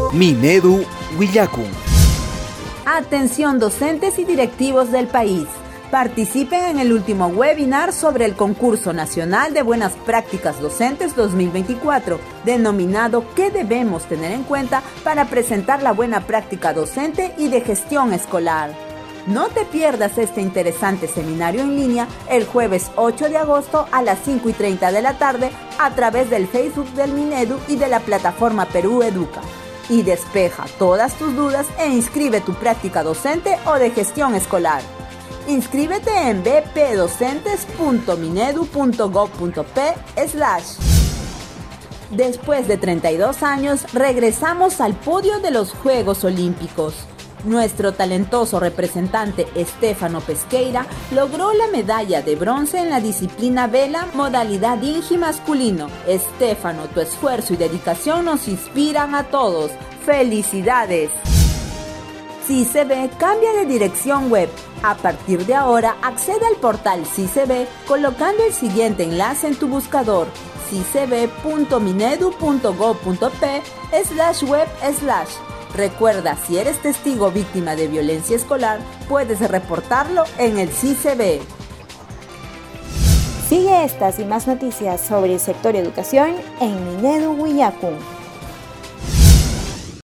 Minedu Willacun. Atención docentes y directivos del país. Participen en el último webinar sobre el Concurso Nacional de Buenas Prácticas Docentes 2024, denominado ¿Qué debemos tener en cuenta para presentar la buena práctica docente y de gestión escolar? No te pierdas este interesante seminario en línea el jueves 8 de agosto a las 5:30 de la tarde a través del Facebook del Minedu y de la plataforma Perú Educa. Y despeja todas tus dudas e inscribe tu práctica docente o de gestión escolar. Inscríbete en bpdocentes.minedu.gov.p/. Después de 32 años, regresamos al podio de los Juegos Olímpicos. Nuestro talentoso representante Estefano Pesqueira logró la medalla de bronce en la disciplina vela, modalidad Inji masculino. Estefano, tu esfuerzo y dedicación nos inspiran a todos. ¡Felicidades! CICB cambia de dirección web. A partir de ahora, accede al portal CICB colocando el siguiente enlace en tu buscador: cicb.minedu.gov.p/web/. Recuerda, si eres testigo víctima de violencia escolar, puedes reportarlo en el CICB. Sigue estas y más noticias sobre el sector educación en Minedu Willacun.